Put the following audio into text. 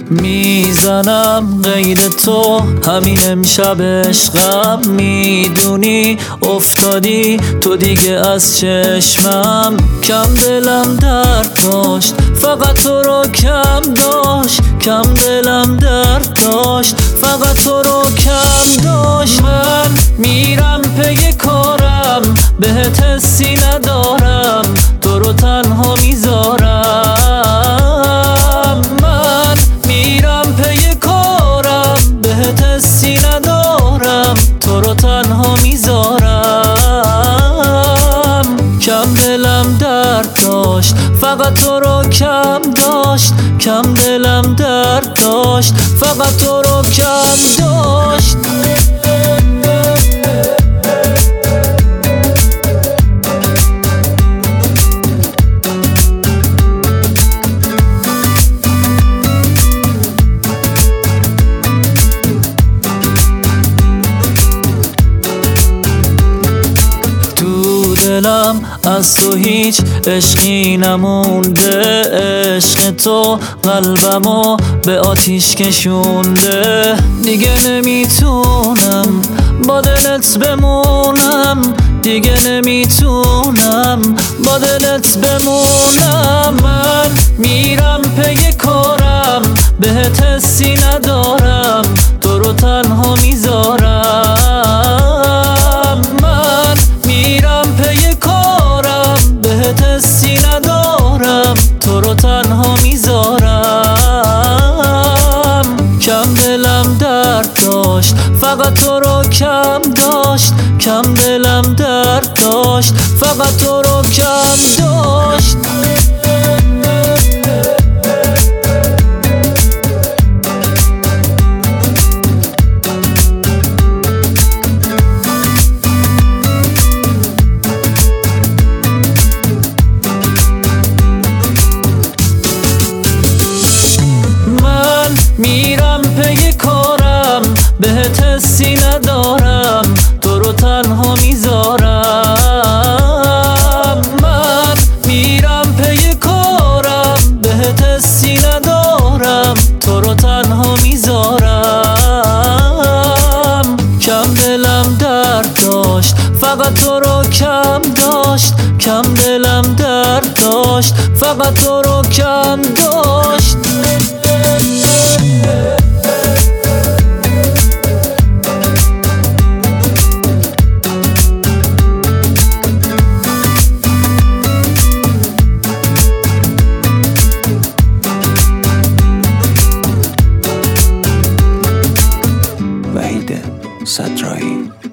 میزنم غیر تو همین امشب عشقم، میدونی افتادی تو دیگه از چشمم. کم دلم درد داشت فقط تو رو کم داشت، کم دلم درد داشت فقط تو رو کم داشت. من میرم پی کارم بهت حسی ندارم، تو رو تنها میذارم. من میرم پی کارم بهت حسی ندارم، تو رو تنها میذارم. کم دلم درد داشت فقط تو رو کم داشت، کم دلم درد داشت فقط تو رو کم داشت. دلم از تو هیچ عشقی نمونده، عشق تو قلبمو به آتیش کشونده. دیگه نمیتونم با دلت بمونم، دیگه نمیتونم با دلت بمونم. من میرم پی کارم بهت حسی ندارم، تو رو تنها میذارم. من میرم پی کارم بهت حسی ندارم، تو رو تنها میذارم. کم دلم درد داشت فقط تو رو کم داشت، کم دلم درد داشت فقط تو رو کم داشت. میرم پی کارم بهت حسی ندارم، تو رو تنها میذارم. من میرم پی کارم بهت حسی ندارم، تو رو تنها میذارم. کم دلم درد داشت فقط تو رو کم داشت، کم دلم درد داشت فقط تو رو کم داشت. وحید صدرایی.